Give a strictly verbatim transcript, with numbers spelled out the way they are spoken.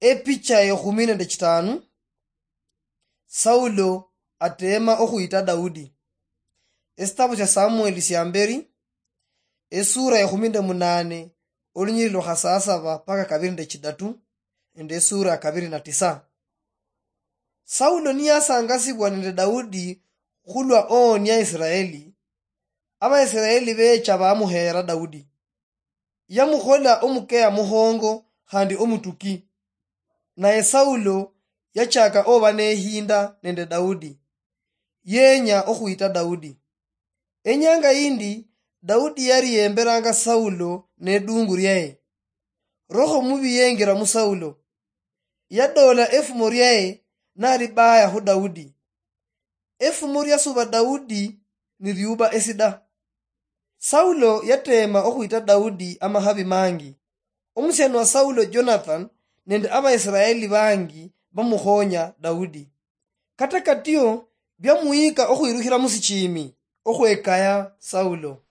Epicha yekhumi nende chitanu. Saulo atema okhuyita Daudi. Esitabu cha Samueli syamberi esura yekhumi nende munane olunyililo khasasaba paka kabiri nende chidatu nende esura kabiri na tisa. Saulo niyasangasibwa nende Daudi khulwa oonia Israeli. Abaisiraeli becha bamuhera Daudi. Yamukhola omukeya muhongo khandi omutuki. Naye Saulo yachaka oba nehinda nende Daudi. Yenya okhuyita Daudi. Enyanga yindi Daudi yari yemberanga Saulo nedungu lyaye. Roho mubi yengira mu Saulo. Yadola efumo lyaye nalibaya hu Daudi. Efumo lyasuba Daudi niliuba esida. Saulo yatema okhuyita Daudi amahabi mangi. Omusyani wa Saulo Jonathan nende Abaisiraeli bangi bamukhonya Daudi. Kata katyo byamuyika okhwirukhila musichimi okhwekaya Saulo.